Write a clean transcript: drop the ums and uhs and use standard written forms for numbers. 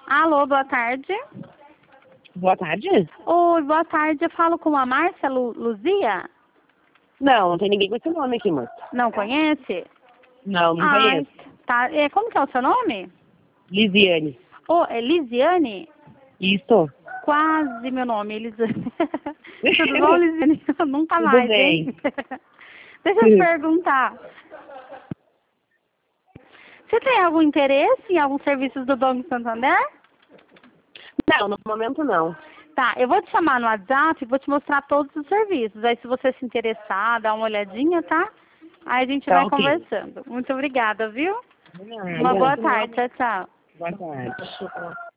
Alô, boa tarde. Boa tarde? Oi, boa tarde. Eu falo com a Márcia Luzia? Não tem ninguém com esse nome aqui, moça. Não conhece? Não Ai, conheço. tá. Como que é o seu nome? Lisiane. Oh, é Lisiane? Isso. Quase meu nome, Lisiane. Tudo bom, Lisiane? Nunca Tudo mais, bem. hein? Deixa eu te perguntar. Você tem algum interesse em alguns serviços do Banco Santander? Não, no momento não. Tá, eu vou te chamar no WhatsApp e vou te mostrar todos os serviços. Aí se você se interessar, dá uma olhadinha, tá? Aí a gente Tá vai ok. conversando. Muito obrigada, viu? De nada. Uma boa tarde. Tchau, tchau. Boa tarde.